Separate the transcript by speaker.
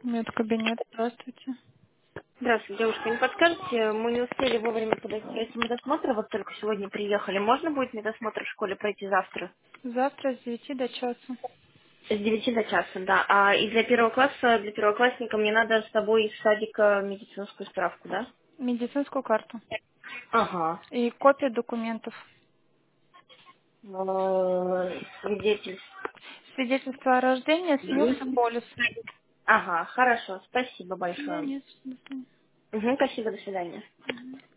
Speaker 1: Медкабинет, здравствуйте.
Speaker 2: Здравствуйте, девушка. Не подскажете, мы не успели вовремя подать средства медосмотра, вот только сегодня приехали. Можно будет медосмотр в школе пройти завтра?
Speaker 1: Завтра с 9 до часа.
Speaker 2: С 9 до часа, да. И для первого класса, для первоклассника мне надо с собой из садика медицинскую справку, да?
Speaker 1: Медицинскую карту.
Speaker 2: Ага.
Speaker 1: И копия документов.
Speaker 2: Свидетельство.
Speaker 1: Свидетельство о рождении, СНИЛС и полис.
Speaker 2: Ага, хорошо. Спасибо
Speaker 1: Да,
Speaker 2: большое.
Speaker 1: нет, до свидания.
Speaker 2: Угу, спасибо, до свидания.